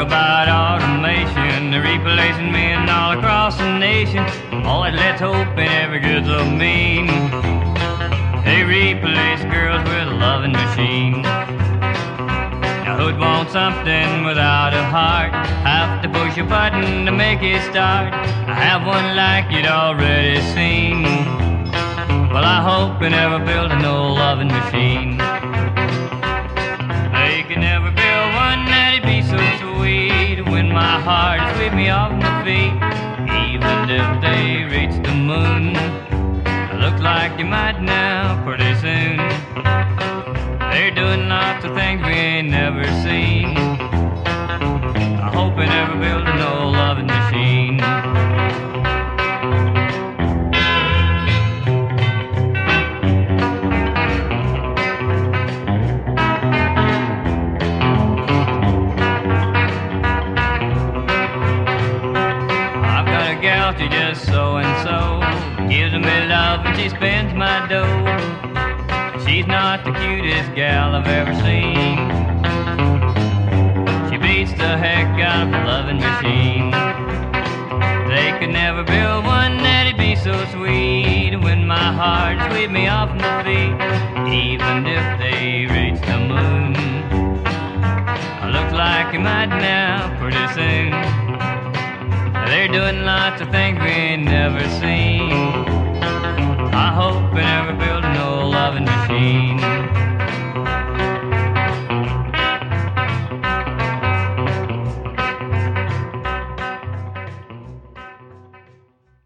about automation, they're replacing men all across the nation. Boys, let's hope it never gets of me. They replace girls with a loving machine. Now who'd want something without a heart? Have to push a button to make it start. I have one like you'd already seen. Well, I hope they never build an old loving machine. They could never build one that'd be so sweet when my heart is sweep me off my feet. Even if they reach the moon, looks like you might now pretty soon. They're doing lots of things we ain't never seen. I hope they never build an old loving machine. I've got a gal, she just so and so, gives me love and she spends my dough. She's not the cutest gal I've ever seen. She beats the heck out of a loving machine. They could never build one that'd be so sweet when my heart sweep me off my feet. Even if they reach the moon, looks like it might now pretty soon. They're doing lots of things we ain't never